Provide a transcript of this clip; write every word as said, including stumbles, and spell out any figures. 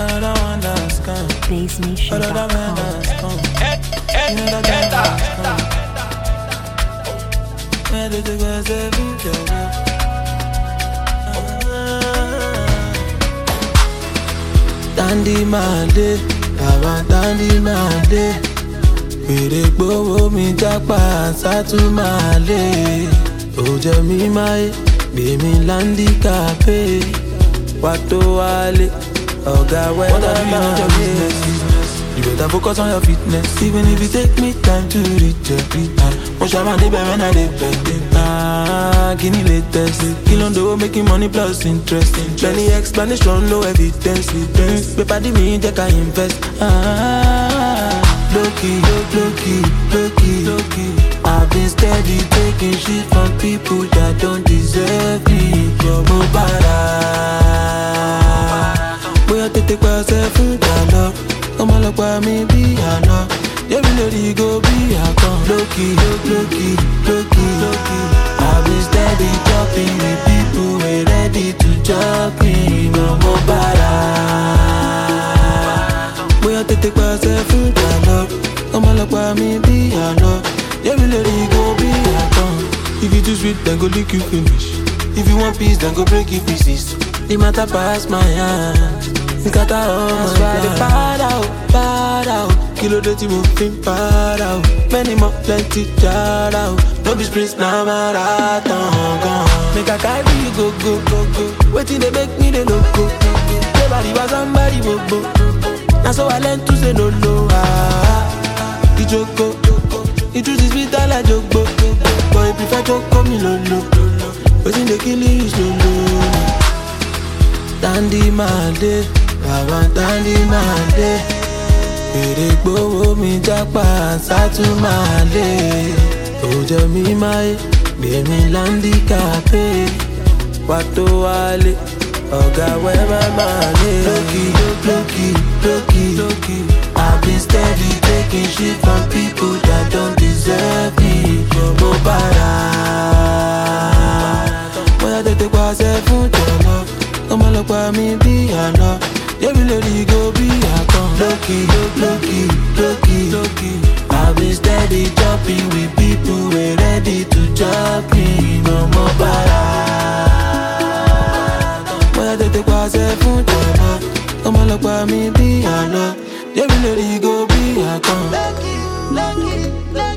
Another one that's come. Base Nation dot com. Another man that's come. Another guy that's come. Where did the girls ever go? Dandy Mande, Baba Dandy Mande. Fèrè gbówó mi jápa sátúmàlè. Ó jẹ́ mi máyé, gbé mi láńdí kàfé. Wá tó wálé, ọ̀gá wẹ́dà máa lé. You better focus on your fitness, even if it take me time to reach it. Mo ṣàmà débẹ̀ when I dey beg. Ah, kí ni latest? Kí ló ń dowó making money plus interest? Plenty explanation, no evidence. Pépà dí mi jẹ́ ká invest. Ah, low-key, low-key, low-key, low-key. I've been steady taking shit from people that don't deserve me. Mo bára, bóyá tètè pàṣẹ fún ìdáná. Ọmọ ọlọ́pàá mi bí àná. Yẹ́mi lórí go bí àkàn. Low-key, low-key, low-key, low-key. I've been steady talking with people who ain't ready to chop me. Mo bára, bóyá tètè pàṣẹ fún ìdáná. Ọmọ ọlọ́pàá mi bí àná. Yẹ́mi lórí go bí àkàn. If you too sweet, then go lick you finish. If you want peace, then go break it pieces. The matter pass my hand. Nkata all my life. That's why they out, bad out. Kilo de ti mo fin para out. Many more plenty jar out. No be sprints, na marathon gone. Make a carry you go, go, go, go. Waiting they make me the loco. Everybody was somebody bobo. Now so I learn to say no, no. Ah, the joko. The truth is bitter like jogbo. But if prefer joko, me lolo. Waiting they kill you slowly. Dandy Mande, Baba Dandy Mande. Fèrè gbówó mi jápa sátúmàlè. Ó jẹ́ mi máyé, gbé mi láńdí kàfé. Wá tó wálé, ọ̀gá wẹ́bà máa lé. Low-key, low-key, low-key, low-key. I've been steady taking shit from people that don't deserve me. Mo bára, bóyá tètè pàṣẹ fún ìdáná. Ọmọ ọlọ́pàá mi bí àná. Yẹ́mi lórí go bí àkàn. Low-key, low-key, low-key, low-key. I've been steady jumping with people who ain't ready to chop me. Mo bára, bóyá tètè pàṣẹ fún ìdáná. Ọmọ ọlọ́pàá mi bí àná. Yẹ́mi lórí go bí àkàn. Low-key, low-key, low-key.